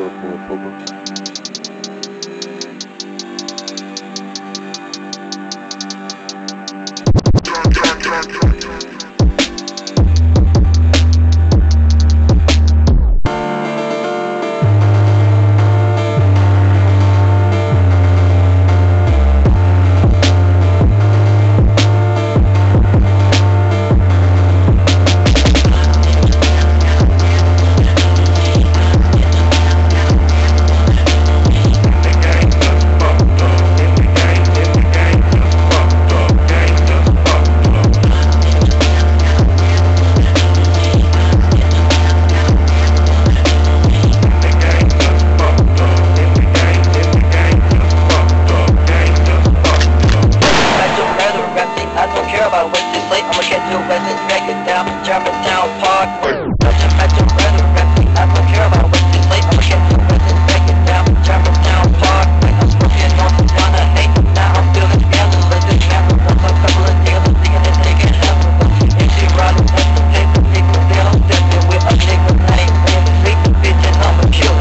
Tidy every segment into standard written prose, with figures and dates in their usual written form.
Germantown Parkway. Metro rather rapping. I don't care about what's too late. I'ma get to it and break it down. Germantown Parkway. I'm smoking on the one I hate. Now I'm feeling scandalous. This man was a couple of dealers thinking that they can handle us. And she riding at the paper, nigga. They don't step in with a nigga name. In the street, bitch, and I'm a killer.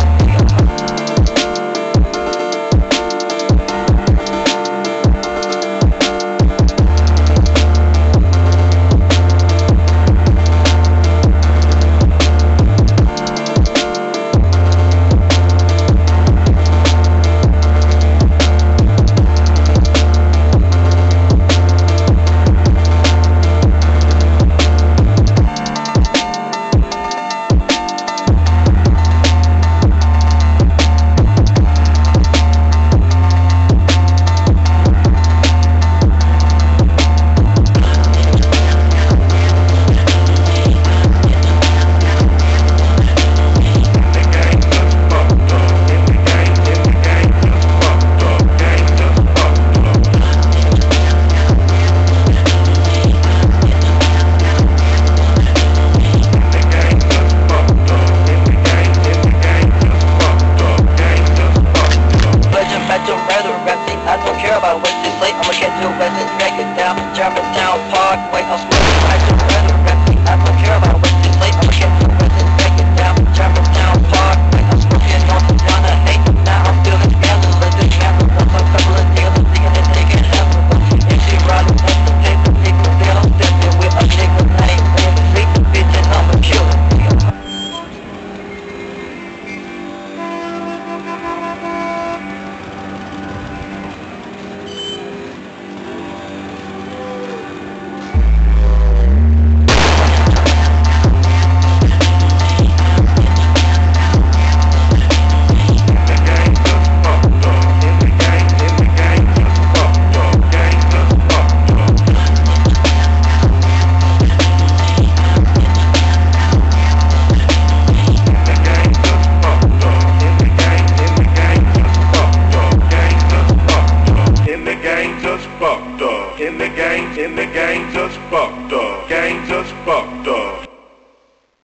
I don't care about what's too late. I'ma get to it and drag it down. Germantown Parkway. I'm smoking right to